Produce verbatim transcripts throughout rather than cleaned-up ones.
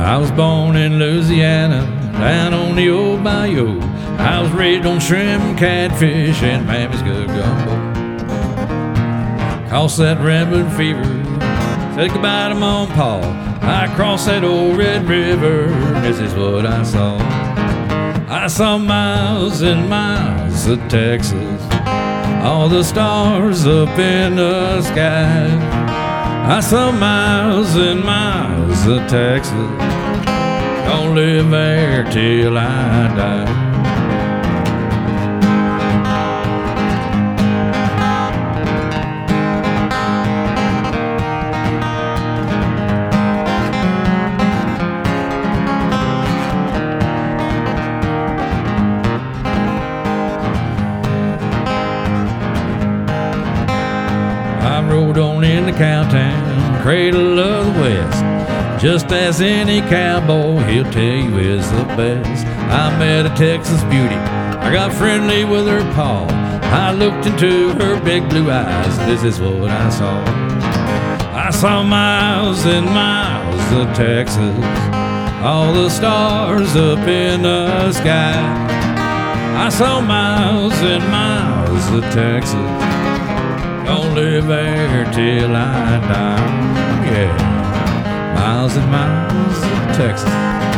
I was born in Louisiana, down on the old bayou. I was raised on shrimp, catfish, and Mammy's good gumbo. Caught that rampant fever, said goodbye to Mom and Pa. I crossed that old Red River, this is what I saw. I saw miles and miles of Texas, all the stars up in the sky. I saw miles and miles of Texas, gonna live there till I die. I rode on into Cowtown, cradle of the West, just as any cowboy, he'll tell you is the best. I met a Texas beauty, I got friendly with her paw. I looked into her big blue eyes, this is what I saw. I saw miles and miles of Texas, all the stars up in the sky. I saw miles and miles of Texas, gonna live there till I die, yeah. Miles and miles of Texas.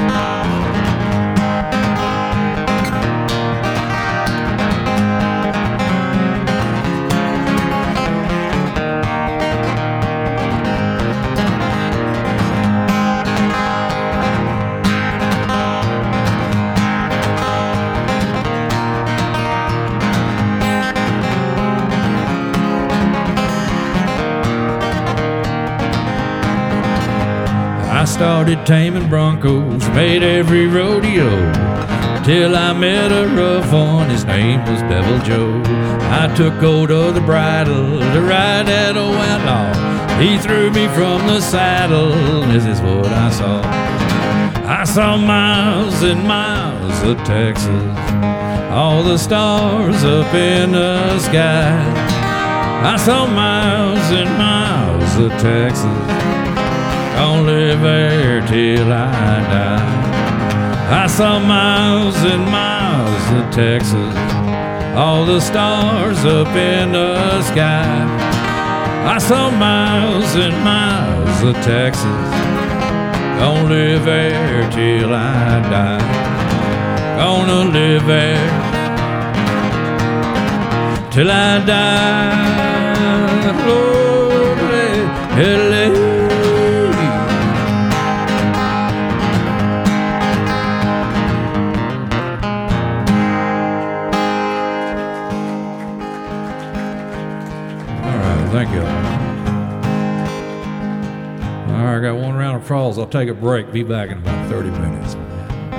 I started taming broncos, made every rodeo, till I met a rough one, his name was Devil Joe. I took hold of the bridle to ride that old outlaw. He threw me from the saddle, this is what I saw. I saw miles and miles of Texas, all the stars up in the sky. I saw miles and miles of Texas, gonna live there till I die. I saw miles and miles of Texas, all the stars up in the sky. I saw miles and miles of Texas, gonna live there till I die. Gonna live there till I die. Lord, L A. Thank you. All right, I got one round of applause. I'll take a break. Be back in about thirty minutes.